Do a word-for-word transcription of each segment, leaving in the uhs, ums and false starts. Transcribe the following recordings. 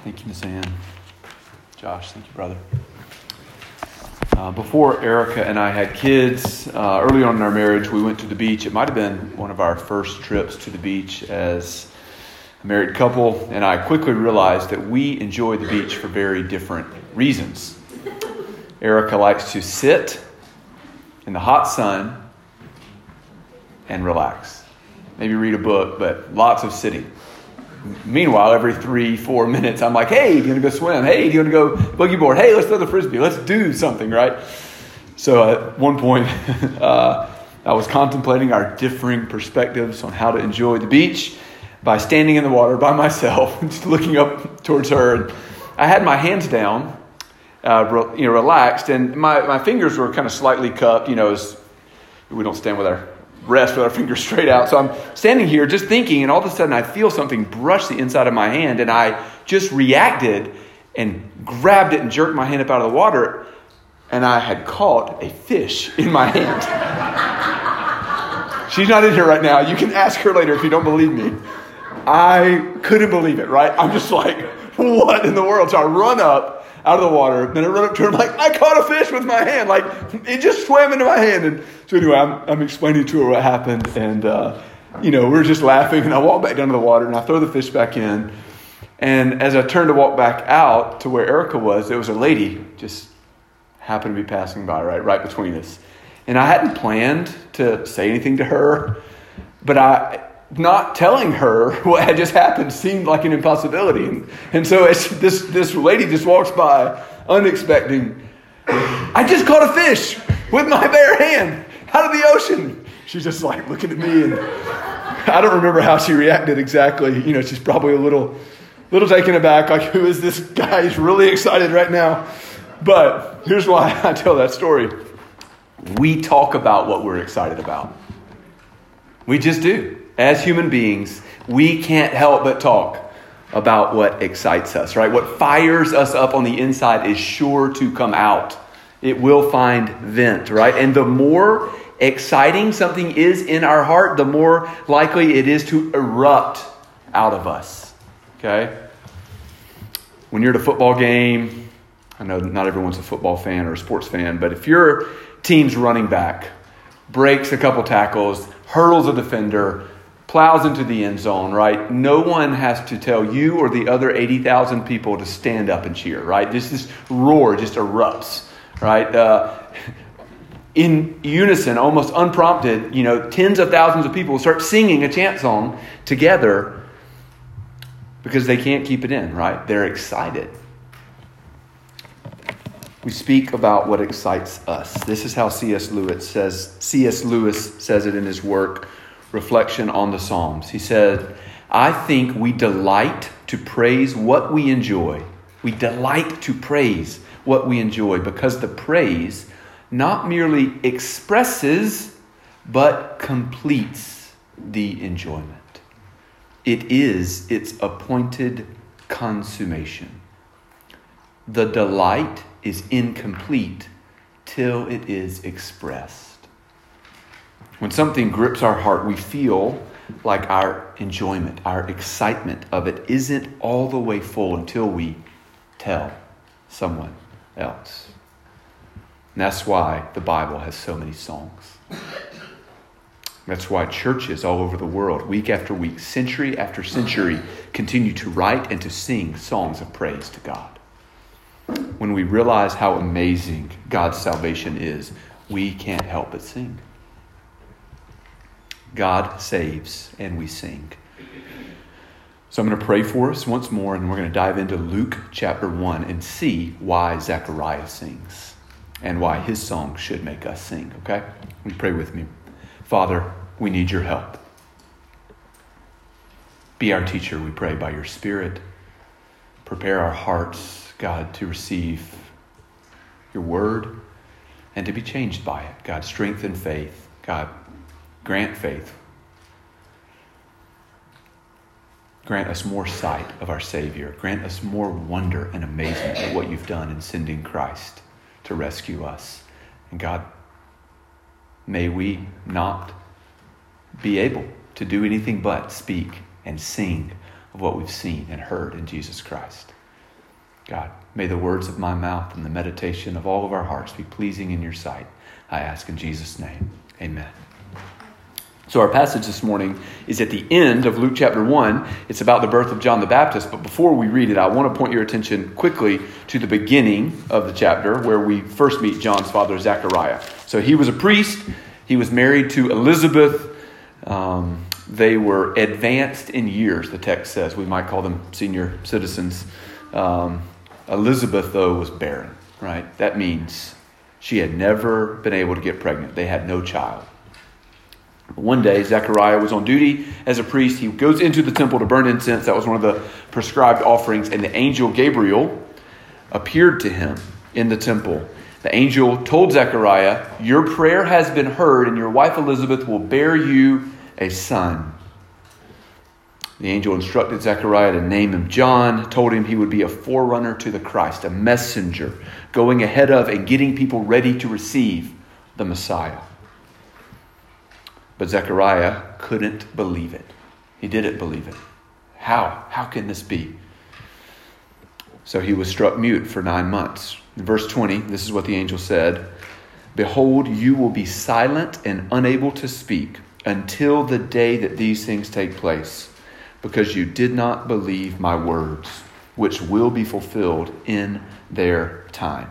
Thank you, Miss Ann. Josh, thank you, brother. Uh, before Erica and I had kids, uh, early on in our marriage, we went to the beach. It might have been one of our first trips to the beach as a married couple, and I quickly realized that we enjoy the beach for very different reasons. Erica likes to sit in the hot sun and relax. Maybe read a book, but lots of sitting. Meanwhile, every three, four minutes, I'm like, hey, do you want to go swim? Hey, do you want to go boogie board? Hey, let's throw the frisbee. Let's do something, right? So at one point, uh, I was contemplating our differing perspectives on how to enjoy the beach by standing in the water by myself, just looking up towards her. And I had my hands down, uh, re- you know, relaxed, and my, my fingers were kind of slightly cupped, you know, as we don't stand with our rest with our fingers straight out. So I'm standing here just thinking, and all of a sudden I feel something brush the inside of my hand, and I just reacted and grabbed it and jerked my hand up out of the water, and I had caught a fish in my hand. She's not in here right now. You can ask her later if you don't believe me. I couldn't believe it, right? I'm just like, what in the world? So I run up out of the water, then I run up to her, I'm like, I caught a fish with my hand. Like, it just swam into my hand. And so anyway, I'm, I'm explaining to her what happened. And, uh, you know, we're just laughing. And I walk back down to the water, and I throw the fish back in. And as I turned to walk back out to where Erica was, there was a lady just happened to be passing by, right, right between us. And I hadn't planned to say anything to her, but I... not telling her what had just happened seemed like an impossibility. And, and so as this, this lady just walks by, unexpecting, I just caught a fish with my bare hand out of the ocean. She's just like looking at me, and I don't remember how she reacted exactly. You know, she's probably a little, little taken aback, like, who is this guy? He's really excited right now. But here's why I tell that story. We talk about what we're excited about. We just do. As human beings, we can't help but talk about what excites us, right? What fires us up on the inside is sure to come out. It will find vent, right? And the more exciting something is in our heart, the more likely it is to erupt out of us, okay? When you're at a football game, I know not everyone's a football fan or a sports fan, but if your team's running back breaks a couple tackles, hurdles a defender, plows into the end zone, right? No one has to tell you or the other eighty thousand people to stand up and cheer, right? This is roar just erupts, right? Uh, in unison, almost unprompted, you know, tens of thousands of people start singing a chant song together because they can't keep it in, right? They're excited. We speak about what excites us. This is how C S Lewis says, C S Lewis says it in his work, Reflection on the Psalms. He said, I think we delight to praise what we enjoy. We delight to praise what we enjoy because the praise not merely expresses, but completes the enjoyment. It is its appointed consummation. The delight is incomplete till it is expressed. When something grips our heart, we feel like our enjoyment, our excitement of it isn't all the way full until we tell someone else. And that's why the Bible has so many songs. That's why churches all over the world, week after week, century after century, continue to write and to sing songs of praise to God. When we realize how amazing God's salvation is, we can't help but sing. God saves and we sing. So I'm going to pray for us once more, and we're going to dive into Luke chapter one and see why Zechariah sings and why his song should make us sing, okay? Will you pray with me? Father, we need your help. Be our teacher, we pray, by your Spirit. Prepare our hearts, God, to receive your word and to be changed by it. God, strengthen faith. God, grant faith. Grant us more sight of our Savior. Grant us more wonder and amazement at what you've done in sending Christ to rescue us. And God, may we not be able to do anything but speak and sing of what we've seen and heard in Jesus Christ. God, may the words of my mouth and the meditation of all of our hearts be pleasing in your sight. I ask in Jesus' name. Amen. So our passage this morning is at the end of Luke chapter one. It's about the birth of John the Baptist. But before we read it, I want to point your attention quickly to the beginning of the chapter where we first meet John's father, Zechariah. So he was a priest. He was married to Elizabeth. Um, they were advanced in years, the text says. We might call them senior citizens. Um, Elizabeth, though, was barren, right? That means she had never been able to get pregnant. They had no child. One day, Zechariah was on duty as a priest. He goes into the temple to burn incense. That was one of the prescribed offerings. And the angel Gabriel appeared to him in the temple. The angel told Zechariah, your prayer has been heard, and your wife Elizabeth will bear you a son. The angel instructed Zechariah to name him John, told him he would be a forerunner to the Christ, a messenger, going ahead of and getting people ready to receive the Messiah. But Zechariah couldn't believe it. He didn't believe it. How? How can this be? So he was struck mute for nine months. In verse twenty, this is what the angel said. Behold, you will be silent and unable to speak until the day that these things take place, because you did not believe my words, which will be fulfilled in their time.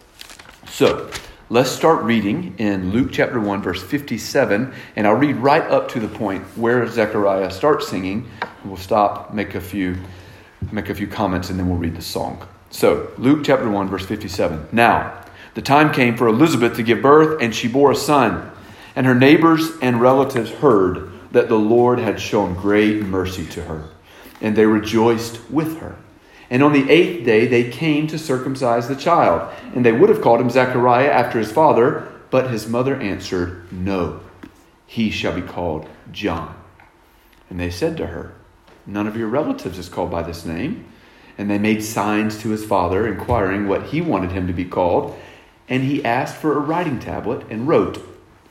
So, let's start reading in Luke chapter one, verse fifty-seven, and I'll read right up to the point where Zechariah starts singing. We'll stop, make a few, make a few comments, and then we'll read the song. So, Luke chapter one, verse fifty-seven. Now, the time came for Elizabeth to give birth, and she bore a son, and her neighbors and relatives heard that the Lord had shown great mercy to her, and they rejoiced with her. And on the eighth day they came to circumcise the child, and they would have called him Zechariah after his father, but his mother answered, no, he shall be called John. And they said to her, none of your relatives is called by this name. And they made signs to his father, inquiring what he wanted him to be called. And he asked for a writing tablet and wrote,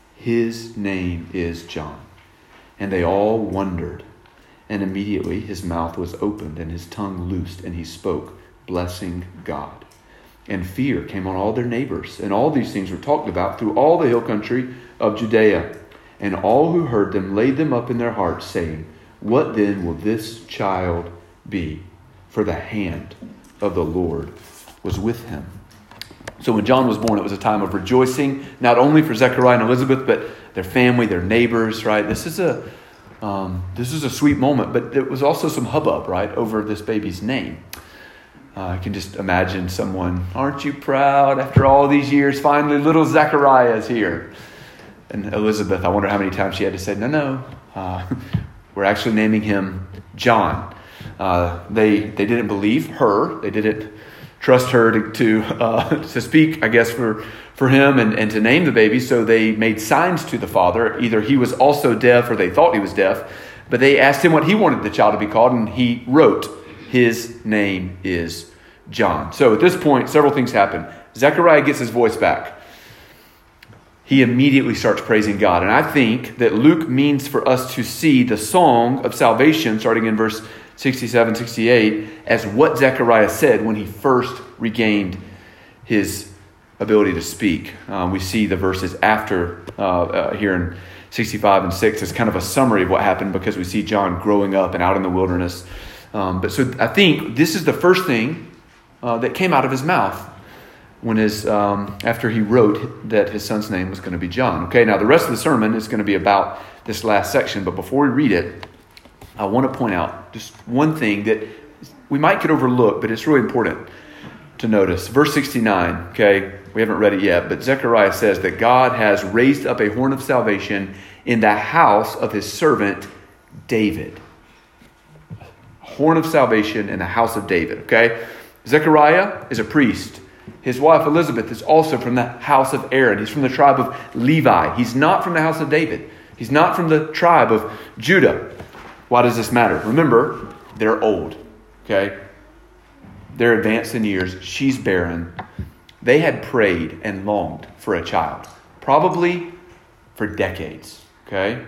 his name is John. And they all wondered. And immediately his mouth was opened and his tongue loosed, and he spoke, blessing God. And fear came on all their neighbors. And all these things were talked about through all the hill country of Judea. And all who heard them laid them up in their hearts, saying, what then will this child be? For the hand of the Lord was with him. So when John was born, it was a time of rejoicing, not only for Zechariah and Elizabeth, but their family, their neighbors, right? This is a um, this is a sweet moment, but there was also some hubbub, right, over this baby's name. Uh, I can just imagine someone, aren't you proud after all these years? Finally, little Zechariah is here. And Elizabeth, I wonder how many times she had to say, no, no, uh, we're actually naming him John. Uh, they they didn't believe her. They didn't trust her to to, uh, to speak, I guess, for, for him and, and to name the baby. So they made signs to the father. Either he was also deaf or they thought he was deaf. But they asked him what he wanted the child to be called, and he wrote, his name is John. So at this point, several things happen. Zechariah gets his voice back. He immediately starts praising God. And I think that Luke means for us to see the song of salvation, starting in verse sixty-seven, sixty-eight, as what Zechariah said when he first regained his ability to speak. Um, we see the verses after uh, uh, here in sixty-five and six as kind of a summary of what happened, because we see John growing up and out in the wilderness. Um, but so I think this is the first thing uh, that came out of his mouth when his um, after he wrote that his son's name was going to be John. Okay, now the rest of the sermon is going to be about this last section, but before we read it, I want to point out just one thing that we might get overlooked, but it's really important to notice. Verse sixty-nine, okay, we haven't read it yet, but Zechariah says that God has raised up a horn of salvation in the house of his servant David. A horn of salvation in the house of David, okay? Zechariah is a priest. His wife Elizabeth is also from the house of Aaron. He's from the tribe of Levi. He's not from the house of David. He's not from the tribe of Judah. Why does this matter? Remember, they're old, okay? They're advanced in years. She's barren. They had prayed and longed for a child, probably for decades, okay?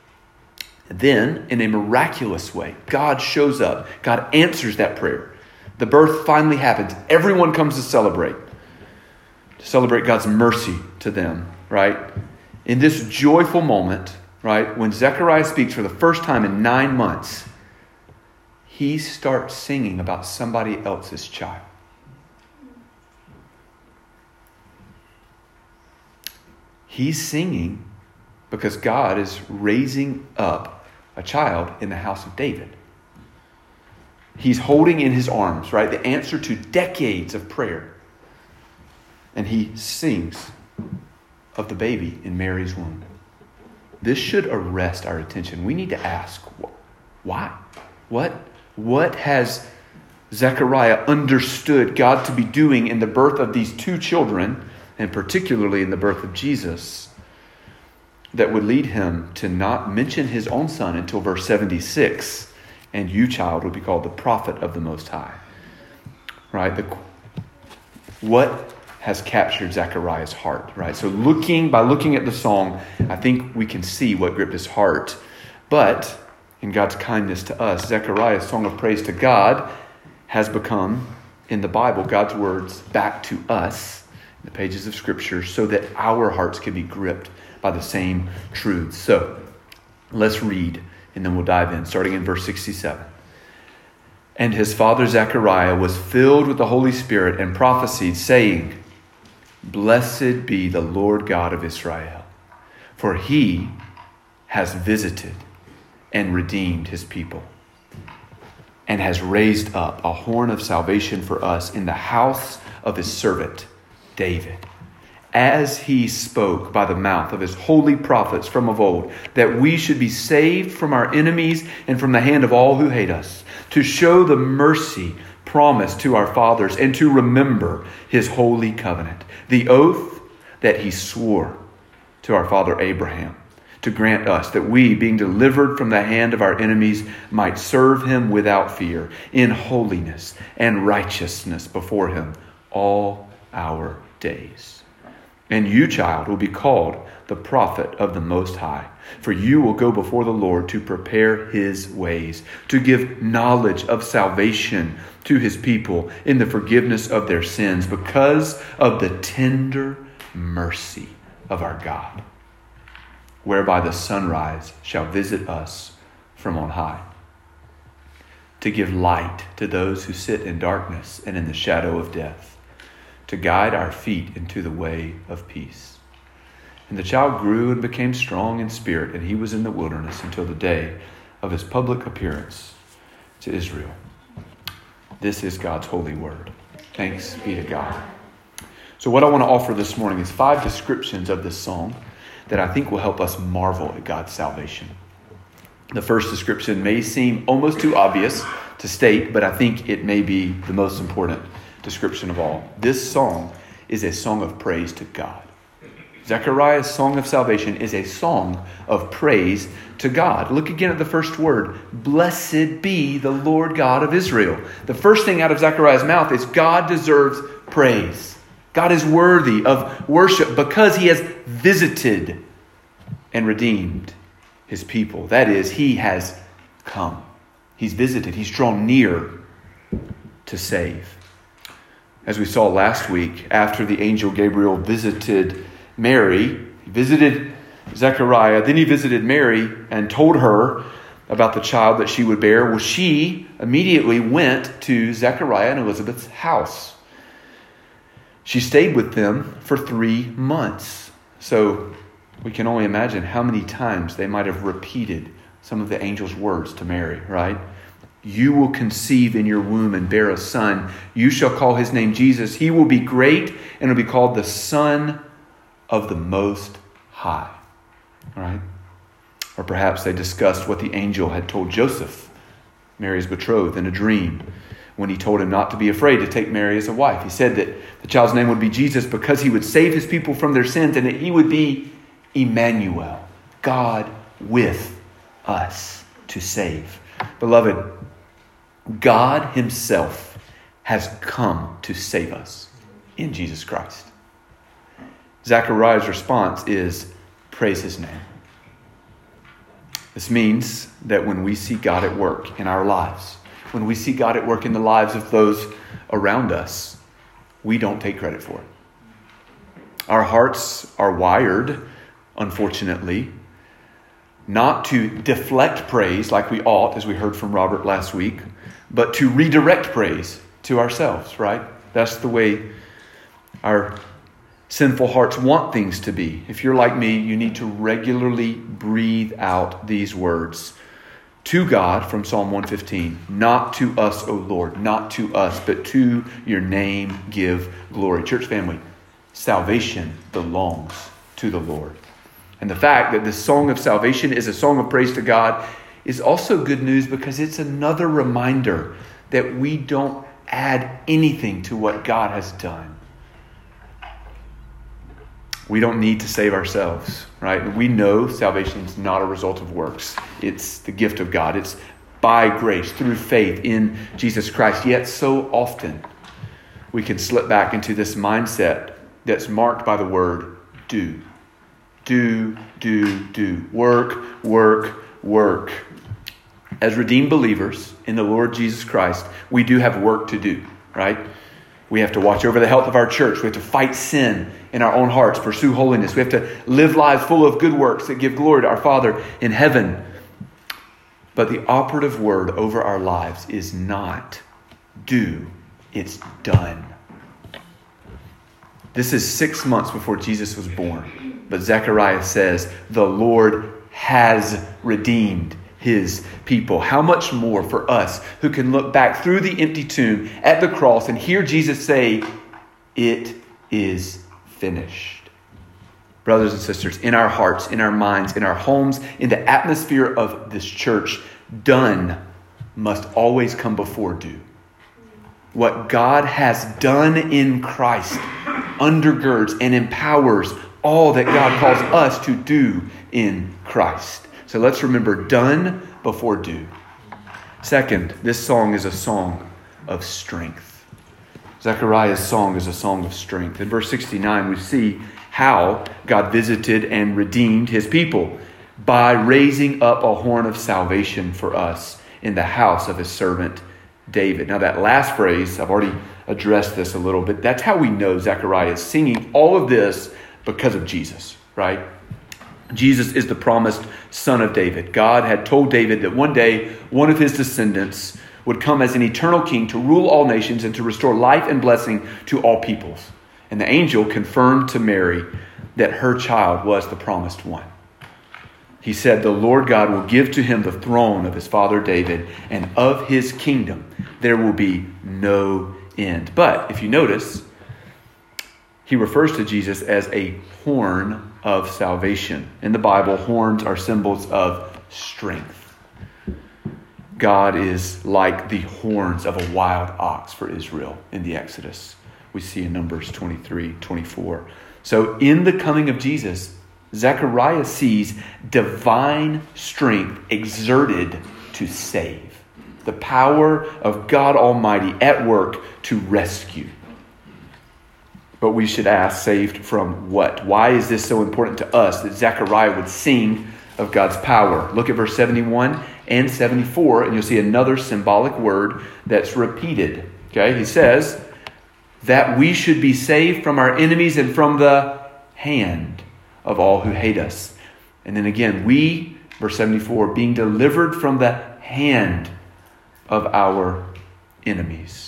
Then, in a miraculous way, God shows up. God answers that prayer. The birth finally happens. Everyone comes to celebrate. To celebrate God's mercy to them, right? In this joyful moment, right, when Zechariah speaks for the first time in nine months, he starts singing about somebody else's child. He's singing because God is raising up a child in the house of David. He's holding in his arms, right, the answer to decades of prayer. And he sings of the baby in Mary's womb. This should arrest our attention. We need to ask, why? What? What has Zechariah understood God to be doing in the birth of these two children, and particularly in the birth of Jesus, that would lead him to not mention his own son until verse seventy-six, and you, child, will be called the prophet of the Most High. Right? The, what has captured Zechariah's heart, right? So looking, by looking at the song, I think we can see what gripped his heart. But in God's kindness to us, Zechariah's song of praise to God has become, in the Bible, God's words back to us in the pages of Scripture so that our hearts can be gripped by the same truths. So let's read, and then we'll dive in, starting in verse sixty-seven. And his father Zechariah was filled with the Holy Spirit and prophesied, saying, Blessed be the Lord God of Israel, for he has visited and redeemed his people, and has raised up a horn of salvation for us in the house of his servant David, as he spoke by the mouth of his holy prophets from of old, that we should be saved from our enemies and from the hand of all who hate us, to show the mercy promised to our fathers, and to remember his holy covenant, the oath that he swore to our father Abraham, to grant us that we, being delivered from the hand of our enemies, might serve him without fear, in holiness and righteousness before him all our days. And you, child, will be called the prophet of the Most High, for you will go before the Lord to prepare his ways, to give knowledge of salvation to his people in the forgiveness of their sins, because of the tender mercy of our God, whereby the sunrise shall visit us from on high, to give light to those who sit in darkness and in the shadow of death, to guide our feet into the way of peace. And the child grew and became strong in spirit, and he was in the wilderness until the day of his public appearance to Israel. This is God's holy word. Thanks be to God. So what I want to offer this morning is five descriptions of this song that I think will help us marvel at God's salvation. The first description may seem almost too obvious to state, but I think it may be the most important description of all. This song is a song of praise to God. Zechariah's song of salvation is a song of praise to God. Look again at the first word. Blessed be the Lord God of Israel. The first thing out of Zechariah's mouth is God deserves praise. God is worthy of worship because he has visited and redeemed his people. That is, he has come. He's visited. He's drawn near to save. As we saw last week, after the angel Gabriel visited Mary, he visited Zechariah, then he visited Mary and told her about the child that she would bear. Well, she immediately went to Zechariah and Elizabeth's house. She stayed with them for three months. So we can only imagine how many times they might have repeated some of the angel's words to Mary, right? You will conceive in your womb and bear a son. You shall call his name Jesus. He will be great and will be called the Son of the Most High. Right? Or perhaps they discussed what the angel had told Joseph, Mary's betrothed, in a dream when he told him not to be afraid to take Mary as a wife. He said that the child's name would be Jesus because he would save his people from their sins, and that he would be Emmanuel, God with us to save. Beloved, God himself has come to save us in Jesus Christ. Zechariah's response is, praise his name. This means that when we see God at work in our lives, when we see God at work in the lives of those around us, we don't take credit for it. Our hearts are wired, unfortunately, not to deflect praise like we ought, as we heard from Robert last week, but to redirect praise to ourselves, right? That's the way our sinful hearts want things to be. If you're like me, you need to regularly breathe out these words to God from Psalm one fifteen. Not to us, O Lord, not to us, but to your name give glory. Church family, salvation belongs to the Lord. And the fact that this song of salvation is a song of praise to God is also good news because it's another reminder that we don't add anything to what God has done. We don't need to save ourselves, right? We know salvation is not a result of works. It's the gift of God. It's by grace, through faith in Jesus Christ. Yet so often we can slip back into this mindset that's marked by the word do. Do, do, do. Work, work, work. As redeemed believers in the Lord Jesus Christ, we do have work to do, right? We have to watch over the health of our church. We have to fight sin in our own hearts, pursue holiness. We have to live lives full of good works that give glory to our Father in heaven. But the operative word over our lives is not do, it's done. This is six months before Jesus was born. But Zechariah says, the Lord has redeemed his people. How much more for us who can look back through the empty tomb at the cross and hear Jesus say, it is finished. Brothers and sisters, in our hearts, in our minds, in our homes, in the atmosphere of this church, done must always come before do. What God has done in Christ undergirds and empowers all that God calls us to do in Christ. So let's remember, done before do. Second, this song is a song of strength. Zechariah's song is a song of strength. In verse sixty-nine, we see how God visited and redeemed his people by raising up a horn of salvation for us in the house of his servant David. Now that last phrase, I've already addressed this a little bit. That's how we know Zechariah is singing all of this because of Jesus, right? Jesus is the promised son of David. God had told David that one day one of his descendants would come as an eternal king to rule all nations and to restore life and blessing to all peoples. And the angel confirmed to Mary that her child was the promised one. He said, the Lord God will give to him the throne of his father David, and of his kingdom there will be no end. But if you notice, he refers to Jesus as a horn of salvation. In the Bible, horns are symbols of strength. God is like the horns of a wild ox for Israel in the Exodus. We see in Numbers twenty-three, twenty-four. So in the coming of Jesus, Zechariah sees divine strength exerted to save. The power of God Almighty at work to rescue. But we should ask, saved from what? Why is this so important to us that Zechariah would sing of God's power? Look at verse seventy-one and seventy-four, and you'll see another symbolic word that's repeated. Okay, he says that we should be saved from our enemies and from the hand of all who hate us. And then again, we, verse seventy-four, being delivered from the hand of our enemies.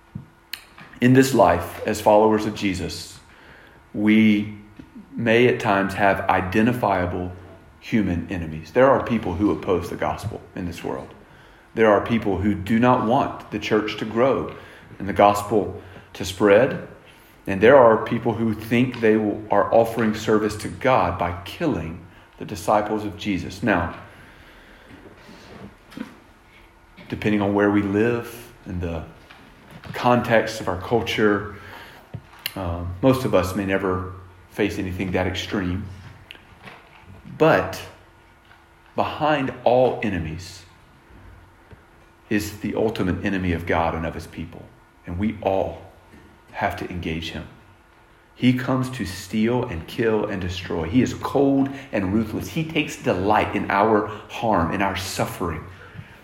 In this life, as followers of Jesus, we may at times have identifiable human enemies. There are people who oppose the gospel in this world. There are people who do not want the church to grow and the gospel to spread. And there are people who think they are offering service to God by killing the disciples of Jesus. Now, depending on where we live and the context of our culture, um, most of us may never face anything that extreme. But behind all enemies is the ultimate enemy of God and of his people. And we all have to engage him. He comes to steal and kill and destroy. He is cold and ruthless. He takes delight in our harm, in our suffering.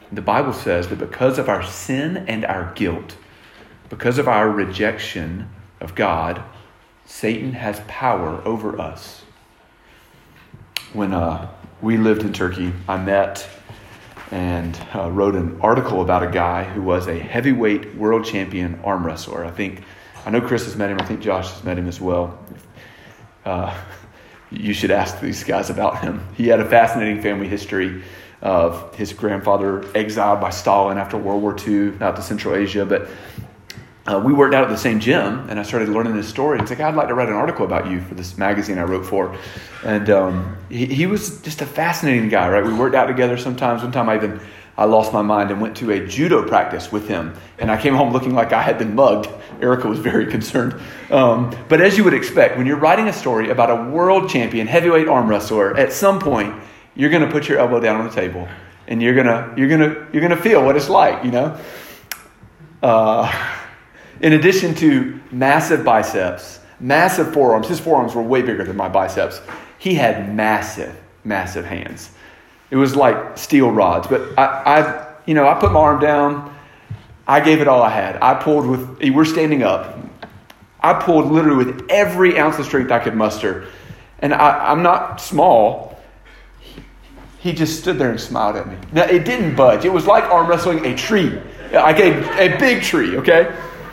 The Bible says that because of our sin and our guilt, because of our rejection of God, Satan has power over us. When uh, we lived in Turkey, I met and uh, wrote an article about a guy who was a heavyweight world champion arm wrestler. I think, I know Chris has met him. I think Josh has met him as well. Uh, you should ask these guys about him. He had a fascinating family history of his grandfather exiled by Stalin after World War Two out to Central Asia. But uh, we worked out at the same gym, and I started learning his story. It's like, I'd like to write an article about you for this magazine I wrote for. And um, he, he was just a fascinating guy, right? We worked out together sometimes. One time I even I lost my mind and went to a judo practice with him. And I came home looking like I had been mugged. Erica was very concerned. Um, but as you would expect, when you're writing a story about a world champion heavyweight arm wrestler, at some point, you're going to put your elbow down on the table and you're going to you're going to you're going to feel what it's like, you know? Uh, in addition to massive biceps, massive forearms, his forearms were way bigger than my biceps. He had massive, massive hands. It was like steel rods. But I, I, you know, I put my arm down. I gave it all I had. I pulled with, we're standing up. I pulled literally with every ounce of strength I could muster. And I, I'm not small. He, he just stood there and smiled at me. Now, it didn't budge. It was like arm wrestling a tree. Like a, a big tree, okay?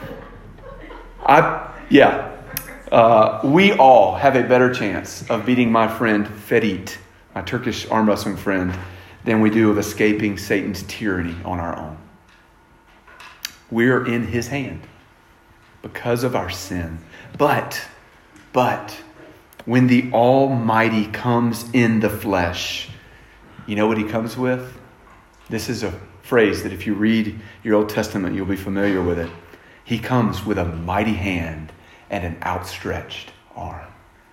I, yeah. Uh, we all have a better chance of beating my friend Ferit, my Turkish arm wrestling friend, than we do of escaping Satan's tyranny on our own. We're in his hand because of our sin. But, but, when the Almighty comes in the flesh, you know what he comes with? This is a phrase that if you read your Old Testament, you'll be familiar with it. He comes with a mighty hand and an outstretched arm.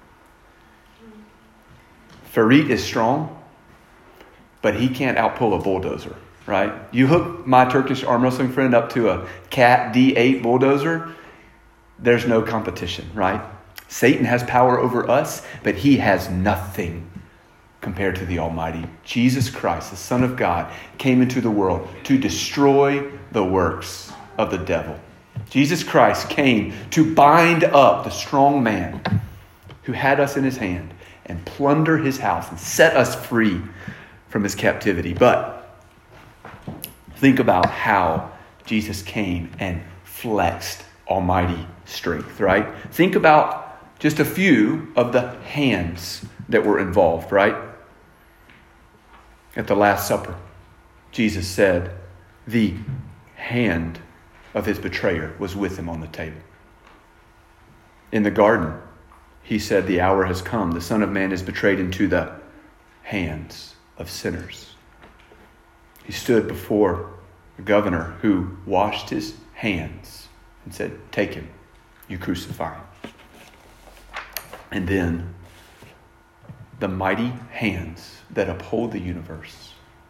Ferit is strong, but he can't outpull a bulldozer, right? You hook my Turkish arm wrestling friend up to a Cat D eight bulldozer, there's no competition, right? Satan has power over us, but he has nothing compared to the Almighty. Jesus Christ, the Son of God, came into the world to destroy the works of the devil. Jesus Christ came to bind up the strong man who had us in his hand and plunder his house and set us free from his captivity. But think about how Jesus came and flexed almighty strength, right? Think about just a few of the hands that were involved, right? At the Last Supper, Jesus said, the hand of his betrayer was with him on the table. In the garden, he said, the hour has come. The Son of Man is betrayed into the hands of sinners. He stood before the governor who washed his hands and said, take him, you crucify him. And then the mighty hands that uphold the universe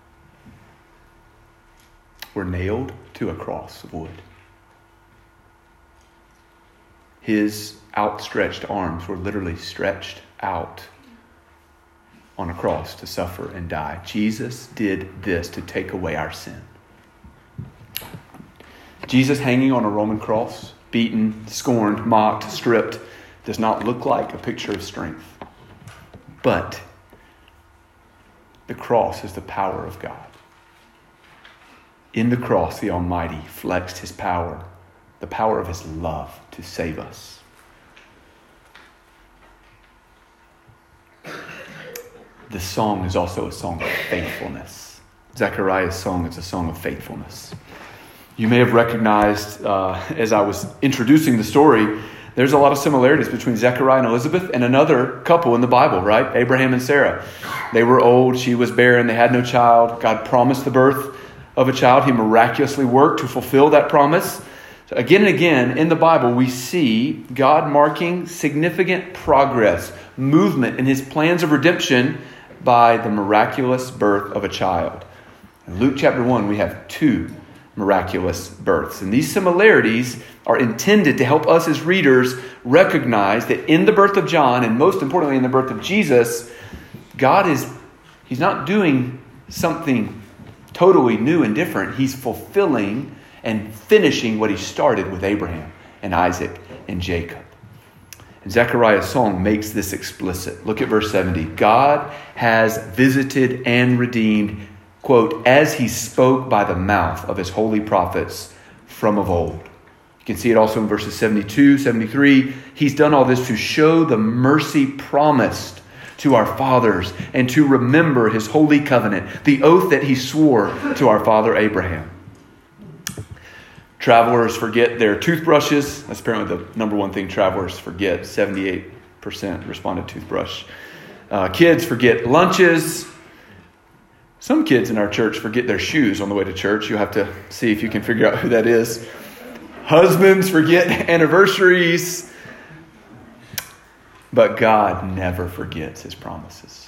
were nailed to a cross of wood. His outstretched arms were literally stretched out on a cross to suffer and die. Jesus did this to take away our sin. Jesus hanging on a Roman cross, beaten, scorned, mocked, stripped, does not look like a picture of strength. But the cross is the power of God. In the cross, the Almighty flexed his power, the power of his love to save us. This song is also a song of faithfulness. Zechariah's song is a song of faithfulness. You may have recognized, uh, as I was introducing the story, there's a lot of similarities between Zechariah and Elizabeth and another couple in the Bible, right? Abraham and Sarah. They were old. She was barren. They had no child. God promised the birth of a child. He miraculously worked to fulfill that promise. So again and again in the Bible, we see God marking significant progress, movement in his plans of redemption by the miraculous birth of a child. In Luke chapter one, we have two miraculous births. And these similarities are intended to help us as readers recognize that in the birth of John, and most importantly in the birth of Jesus, God is, he's not doing something totally new and different. He's fulfilling and finishing what he started with Abraham and Isaac and Jacob. And Zechariah's song makes this explicit. Look at verse seventy. God has visited and redeemed, quote, as he spoke by the mouth of his holy prophets from of old. You can see it also in verses seventy-two, seventy-three. He's done all this to show the mercy promised to our fathers and to remember his holy covenant, the oath that he swore to our father Abraham. Travelers forget their toothbrushes. That's apparently the number one thing travelers forget. seventy-eight percent responded toothbrush. Uh, kids forget lunches. Some kids in our church forget their shoes on the way to church. You'll have to see if you can figure out who that is. Husbands forget anniversaries. But God never forgets his promises.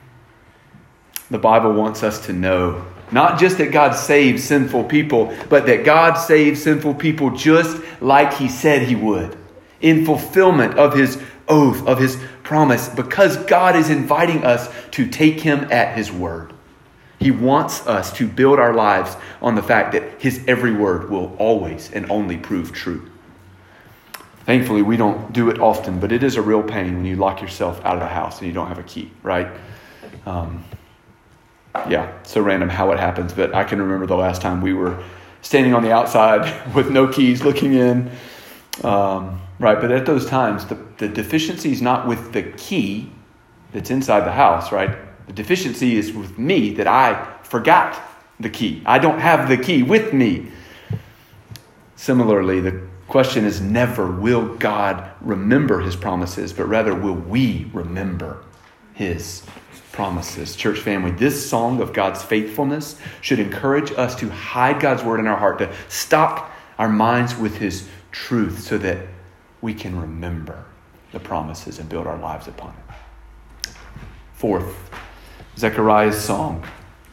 The Bible wants us to know not just that God saves sinful people, but that God saves sinful people just like he said he would, in fulfillment of his oath, of his promise, because God is inviting us to take him at his word. He wants us to build our lives on the fact that his every word will always and only prove true. Thankfully, we don't do it often, but it is a real pain when you lock yourself out of the house and you don't have a key, right? Um, yeah, so random how it happens, but I can remember the last time we were standing on the outside with no keys looking in, um, right? But at those times, the, the deficiency is not with the key that's inside the house, right? The deficiency is with me that I forgot the key. I don't have the key with me. Similarly, the question is never will God remember his promises, but rather will we remember his promises. Church family, this song of God's faithfulness should encourage us to hide God's word in our heart, to stock our minds with his truth so that we can remember the promises and build our lives upon it. Fourth, Zechariah's song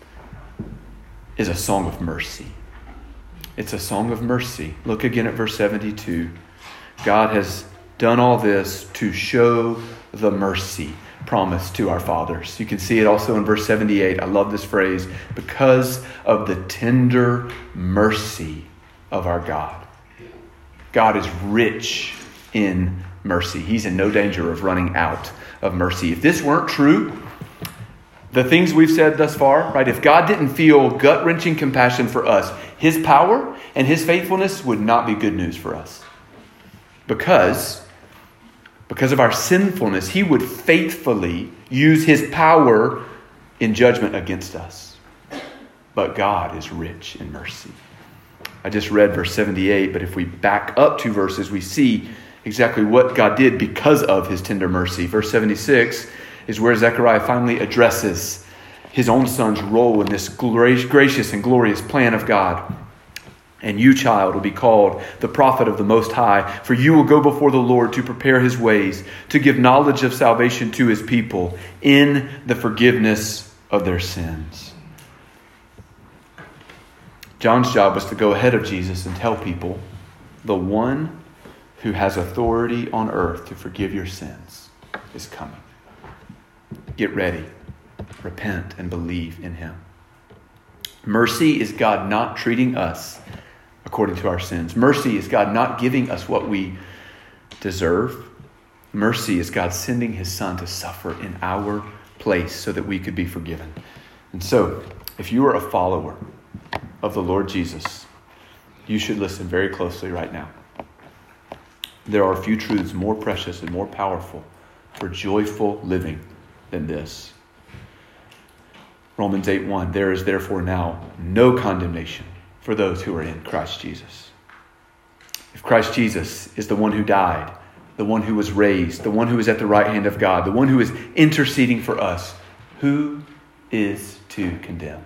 is a song of mercy. It's a song of mercy. Look again at verse seventy-two. God has done all this to show the mercy promised to our fathers. You can see it also in verse seventy-eight. I love this phrase. Because of the tender mercy of our God. God is rich in mercy. He's in no danger of running out of mercy. If this weren't true, the things we've said thus far, right? If God didn't feel gut-wrenching compassion for us, his power and his faithfulness would not be good news for us. Because, because of our sinfulness, he would faithfully use his power in judgment against us. But God is rich in mercy. I just read verse seventy-eight, but if we back up two verses, we see exactly what God did because of his tender mercy. Verse seventy-six is where Zechariah finally addresses his own son's role in this gracious and glorious plan of God. And you, child, will be called the prophet of the Most High, for you will go before the Lord to prepare his ways, to give knowledge of salvation to his people in the forgiveness of their sins. John's job was to go ahead of Jesus and tell people, the one who has authority on earth to forgive your sins is coming. Get ready, repent, and believe in him. Mercy is God not treating us according to our sins. Mercy is God not giving us what we deserve. Mercy is God sending his son to suffer in our place so that we could be forgiven. And so, if you are a follower of the Lord Jesus, you should listen very closely right now. There are few truths more precious and more powerful for joyful living than this. Romans eight one, there is therefore now no condemnation for those who are in Christ Jesus. If Christ Jesus is the one who died, the one who was raised, the one who is at the right hand of God, the one who is interceding for us, who is to condemn?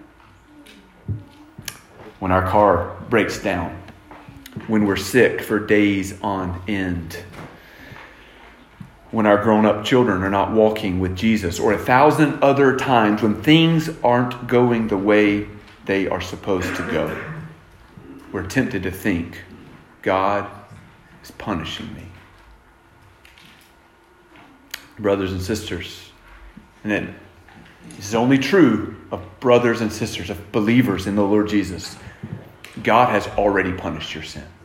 When our car breaks down, when we're sick for days on end, when our grown-up children are not walking with Jesus, or a thousand other times when things aren't going the way they are supposed to go, we're tempted to think, God is punishing me. Brothers and sisters, and then this is only true of brothers and sisters, of believers in the Lord Jesus, God has already punished your sin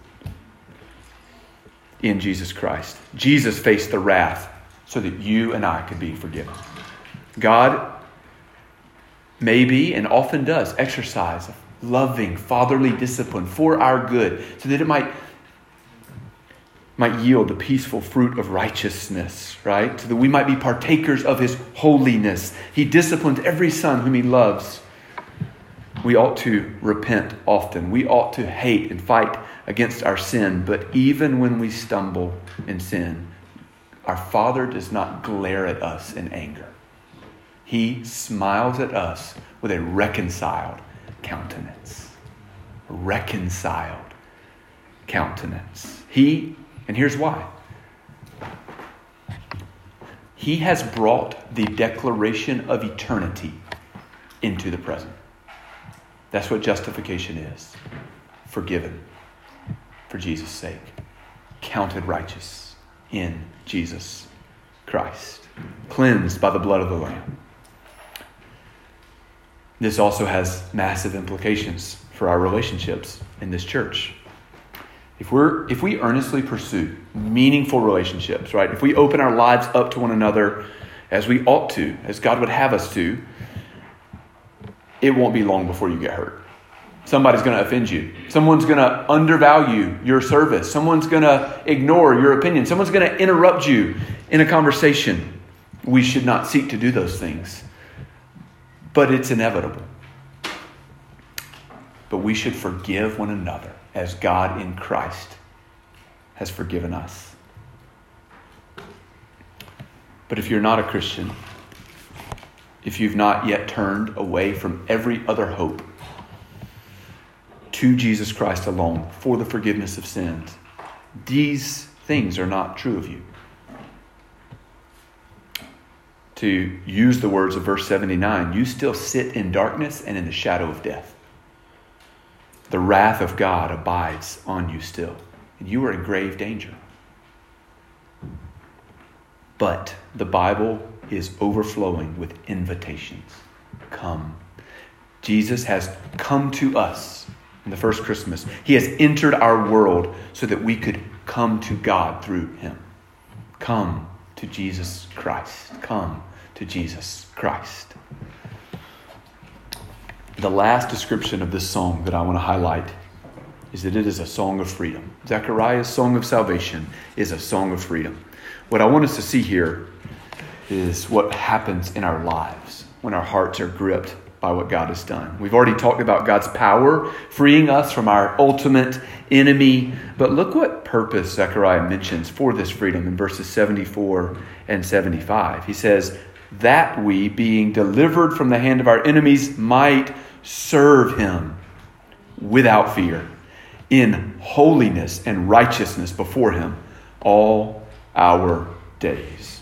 in Jesus Christ. Jesus faced the wrath so that you and I could be forgiven. God maybe and often does exercise loving, fatherly discipline for our good so that it might, might yield the peaceful fruit of righteousness, right? So that we might be partakers of his holiness. He disciplines every son whom he loves. We ought to repent often. We ought to hate and fight against our sin. But even when we stumble in sin, our Father does not glare at us in anger. He smiles at us with a reconciled countenance. A reconciled countenance. He, and here's why. He has brought the declaration of eternity into the present. That's what justification is. Forgiven for Jesus' sake. Counted righteous in Jesus Christ. Cleansed by the blood of the Lamb. This also has massive implications for our relationships in this church. If we're if we earnestly pursue meaningful relationships, right? If we open our lives up to one another as we ought to, as God would have us to, it won't be long before you get hurt. Somebody's going to offend you. Someone's going to undervalue your service. Someone's going to ignore your opinion. Someone's going to interrupt you in a conversation. We should not seek to do those things. But it's inevitable. But we should forgive one another as God in Christ has forgiven us. But if you're not a Christian, if you've not yet turned away from every other hope to Jesus Christ alone for the forgiveness of sins, these things are not true of you. To use the words of verse seventy-nine, you still sit in darkness and in the shadow of death. The wrath of God abides on you still, and you are in grave danger. But the Bible is overflowing with invitations. Come. Jesus has come to us in the first Christmas. He has entered our world so that we could come to God through him. Come to Jesus Christ. Come to Jesus Christ. The last description of this song that I want to highlight is that it is a song of freedom. Zechariah's song of salvation is a song of freedom. What I want us to see here is what happens in our lives when our hearts are gripped by what God has done. We've already talked about God's power freeing us from our ultimate enemy. But look what purpose Zechariah mentions for this freedom in verses seventy-four and seventy-five. He says, that we, being delivered from the hand of our enemies, might serve him without fear, in holiness and righteousness before him all our days.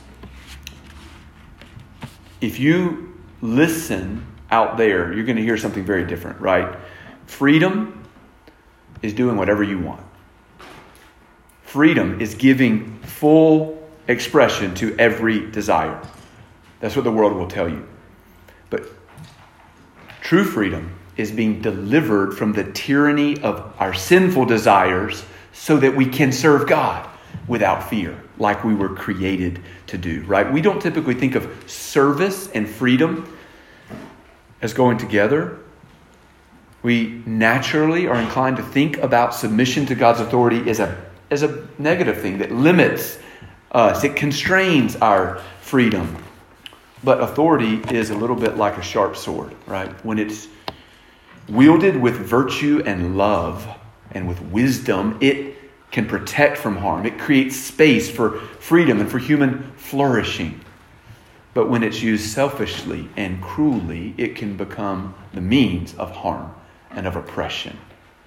If you listen out there, you're going to hear something very different, right? Freedom is doing whatever you want. Freedom is giving full expression to every desire. That's what the world will tell you. But true freedom is being delivered from the tyranny of our sinful desires so that we can serve God without fear, like we were created to do, right? We don't typically think of service and freedom as going together. We naturally are inclined to think about submission to God's authority as a, as a negative thing that limits us. It constrains our freedom. But authority is a little bit like a sharp sword, right? When it's wielded with virtue and love and with wisdom, it can protect from harm. It creates space for freedom and for human flourishing. But when it's used selfishly and cruelly, it can become the means of harm and of oppression.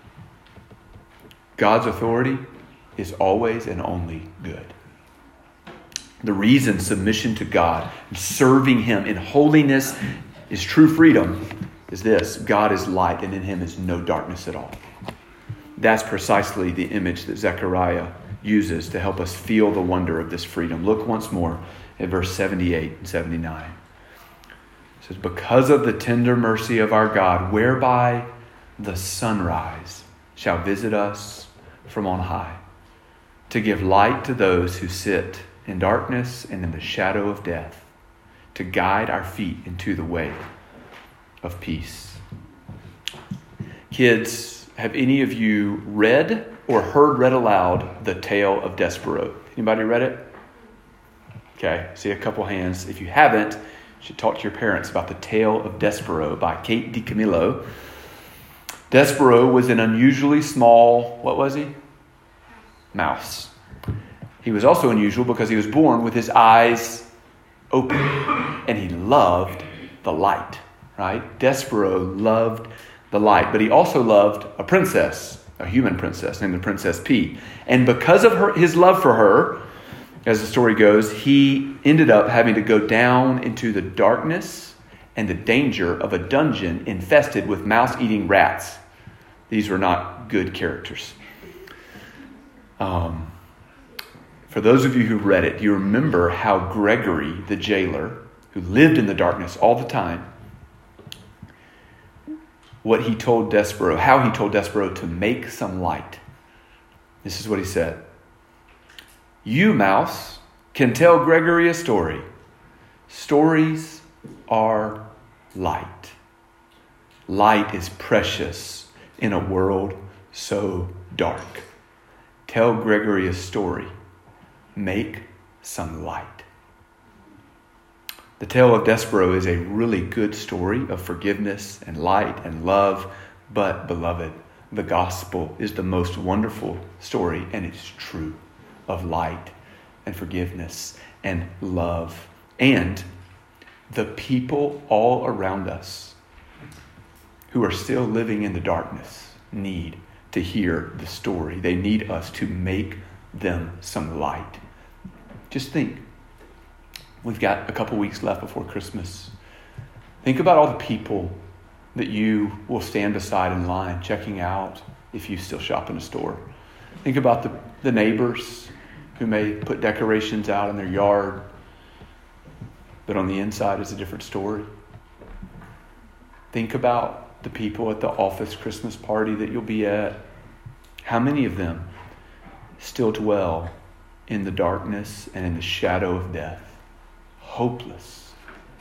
God's authority is always and only good. The reason submission to God, serving him in holiness is true freedom is this: God is light and in him is no darkness at all. That's precisely the image that Zechariah uses to help us feel the wonder of this freedom. Look once more at verse seventy-eight and seventy-nine. says, because of the tender mercy of our God, whereby the sunrise shall visit us from on high, to give light to those who sit in darkness and in the shadow of death, to guide our feet into the way of peace. Kids, have any of you read or heard read aloud The Tale of Despereaux? Anybody read it? Okay, see a couple hands. If you haven't, you should talk to your parents about The Tale of Despereaux by Kate DiCamillo. Despereaux was an unusually small, what was he? Mouse. He was also unusual because he was born with his eyes open, and he loved the light, right? Despereaux loved the light, but he also loved a princess, a human princess named the Princess P. And because of her, his love for her, as the story goes, he ended up having to go down into the darkness and the danger of a dungeon infested with mouse-eating rats. These were not good characters. Um, for those of you who read it, you remember how Gregory, the jailer, who lived in the darkness all the time, what he told Despereaux, how he told Despereaux to make some light. This is what he said. You, mouse, can tell Gregory a story. Stories are light. Light is precious in a world so dark. Tell Gregory a story. Make some light. The Tale of Despereaux is a really good story of forgiveness and light and love. But, beloved, the gospel is the most wonderful story, and it's true, of light and forgiveness and love. And the people all around us who are still living in the darkness need to hear the story. They need us to make them some light. Just think. We've got a couple weeks left before Christmas. Think about all the people that you will stand beside in line checking out if you still shop in a store. Think about the, the neighbors who may put decorations out in their yard, but on the inside is a different story. Think about the people at the office Christmas party that you'll be at. How many of them still dwell in the darkness and in the shadow of death? Hopeless,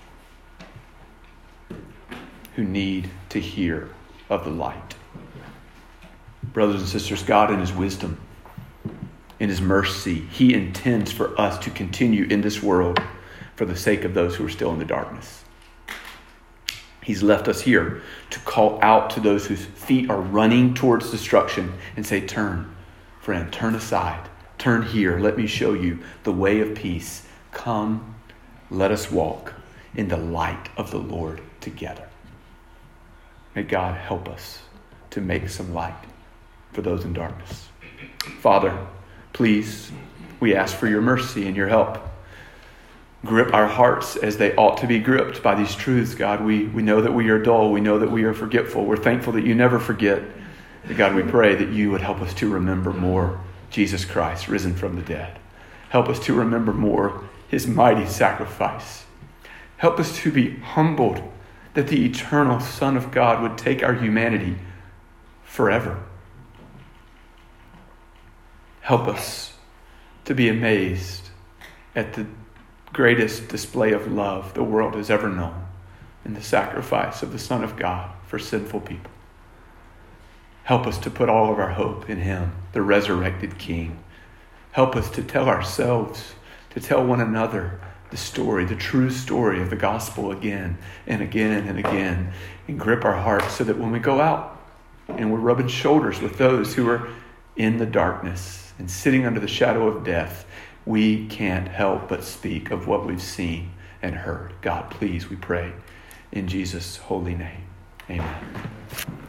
who need to hear of the light. Brothers and sisters, God in his wisdom, in his mercy, he intends for us to continue in this world for the sake of those who are still in the darkness. He's left us here to call out to those whose feet are running towards destruction and say, turn, friend, turn aside, turn here. Let me show you the way of peace. Come, let us walk in the light of the Lord together. May God help us to make some light for those in darkness. Father, please, we ask for your mercy and your help. Grip our hearts as they ought to be gripped by these truths, God. We, we know that we are dull. We know that we are forgetful. We're thankful that you never forget. God, we pray that you would help us to remember more Jesus Christ, risen from the dead. Help us to remember more his mighty sacrifice. Help us to be humbled that the eternal Son of God would take our humanity forever. Help us to be amazed at the greatest display of love the world has ever known in the sacrifice of the Son of God for sinful people. Help us to put all of our hope in him, the resurrected King. Help us to tell ourselves, to tell one another the story, the true story of the gospel again and again and again, and grip our hearts so that when we go out and we're rubbing shoulders with those who are in the darkness and sitting under the shadow of death, we can't help but speak of what we've seen and heard. God, please, we pray in Jesus' holy name. Amen.